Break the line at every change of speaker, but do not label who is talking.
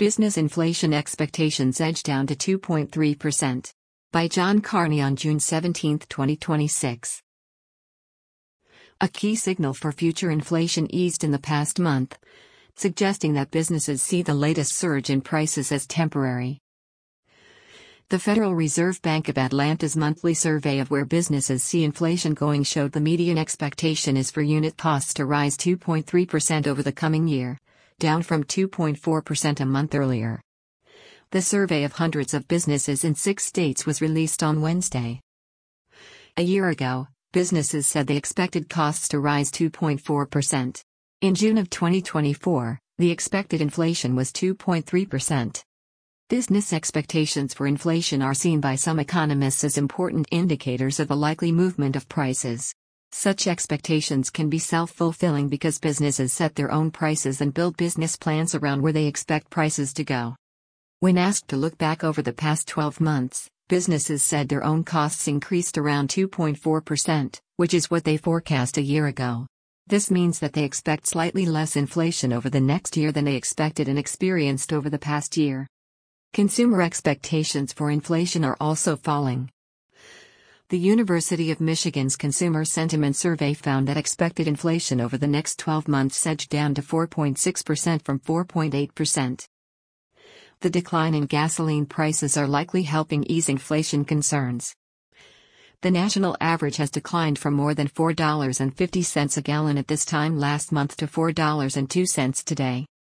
Business inflation expectations edge down to 2.3%. By John Carney on June 17, 2026. A key signal for future inflation eased in the past month, suggesting that businesses see the latest surge in prices as temporary. The Federal Reserve Bank of Atlanta's monthly survey of where businesses see inflation going showed the median expectation is for unit costs to rise 2.3% over the coming year, down from 2.4% a month earlier. The survey of hundreds of businesses in 6 states was released on Wednesday. A year ago, businesses said they expected costs to rise 2.4%. In June of 2024, the expected inflation was 2.3%. Business expectations for inflation are seen by some economists as important indicators of a likely movement of prices. Such expectations can be self-fulfilling because businesses set their own prices and build business plans around where they expect prices to go. When asked to look back over the past 12 months, businesses said their own costs increased around 2.4%, which is what they forecast a year ago. This means that they expect slightly less inflation over the next year than they expected and experienced over the past year. Consumer expectations for inflation are also falling. The University of Michigan's Consumer Sentiment Survey found that expected inflation over the next 12 months edged down to 4.6% from 4.8%. The decline in gasoline prices are likely helping ease inflation concerns. The national average has declined from more than $4.50 a gallon at this time last month to $4.02 today.